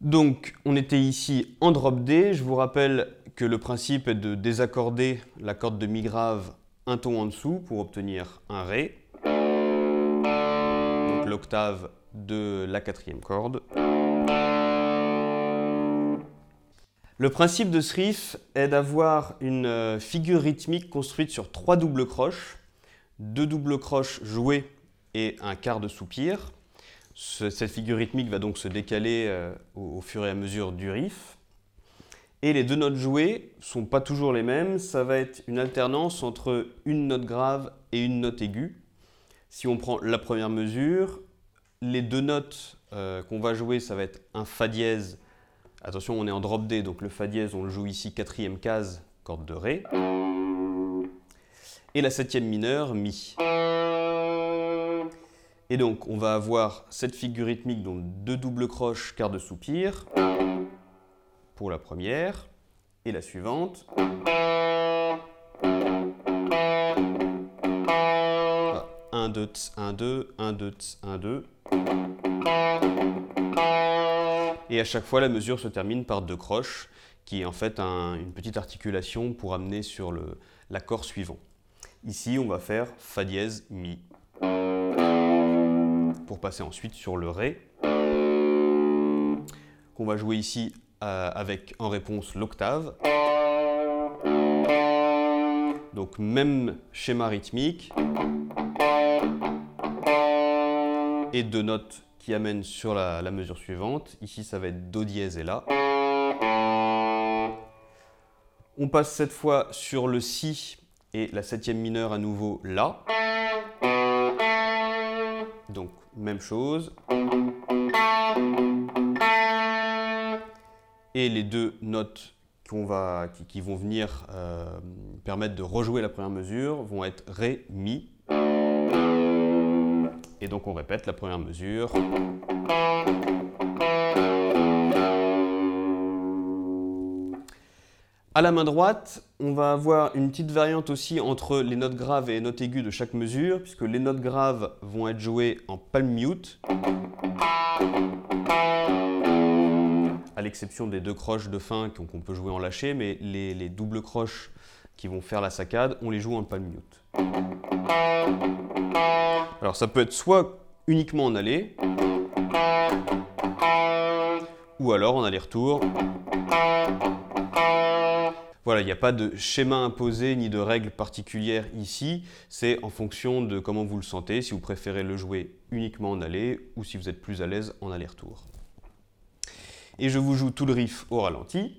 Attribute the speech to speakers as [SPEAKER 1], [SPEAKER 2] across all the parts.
[SPEAKER 1] Donc, on était ici en drop D. Je vous rappelle que le principe est de désaccorder la corde de mi grave un ton en dessous pour obtenir un Ré. Donc l'octave de la quatrième corde. Le principe de ce riff est d'avoir une figure rythmique construite sur 3 doubles croches, 2 doubles croches jouées et un quart de soupir. Cette figure rythmique va donc se décaler au fur et à mesure du riff. Et les 2 notes jouées ne sont pas toujours les mêmes, ça va être une alternance entre une note grave et une note aiguë. Si on prend la première mesure, les 2 notes qu'on va jouer, ça va être un Fa dièse. Attention, on est en drop D, donc le Fa dièse, on le joue ici, 4e case, corde de Ré. Et la 7e mineure, Mi. Et donc, on va avoir cette figure rythmique, donc 2 doubles croches, quart de soupir, pour la première, et la suivante. 1, 2, 1, 2, 1, 2, 1, 2. Et à chaque fois, la mesure se termine par 2 croches, qui est en fait une petite articulation pour amener sur l'accord suivant. Ici, on va faire Fa dièse, Mi, pour passer ensuite sur le Ré, qu'on va jouer ici avec en réponse l'octave. Donc même schéma rythmique, et 2 notes qui amènent sur la mesure suivante. Ici, ça va être Do dièse et La. On passe cette fois sur le Si et la 7e mineure à nouveau La. Donc, même chose. Et les 2 notes qui vont venir permettre de rejouer la première mesure vont être Ré, Mi. Et donc on répète la première mesure. À la main droite, on va avoir une petite variante aussi entre les notes graves et les notes aiguës de chaque mesure, puisque les notes graves vont être jouées en palm mute, à l'exception des 2 croches de fin qu'on peut jouer en lâché, mais les doubles croches qui vont faire la saccade, on les joue en palm mute. Alors ça peut être soit uniquement en aller, ou alors en aller-retour. Voilà, il n'y a pas de schéma imposé ni de règles particulières ici, c'est en fonction de comment vous le sentez, si vous préférez le jouer uniquement en aller ou si vous êtes plus à l'aise en aller-retour. Et je vous joue tout le riff au ralenti.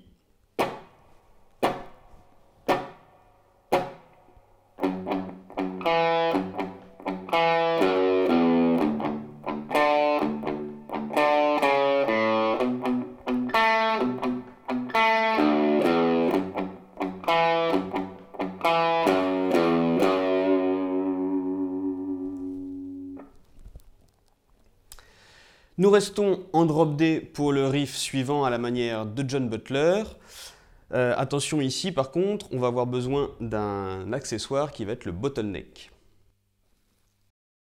[SPEAKER 1] Nous restons en drop D pour le riff suivant à la manière de John Butler. Attention ici par contre, on va avoir besoin d'un accessoire qui va être le bottleneck.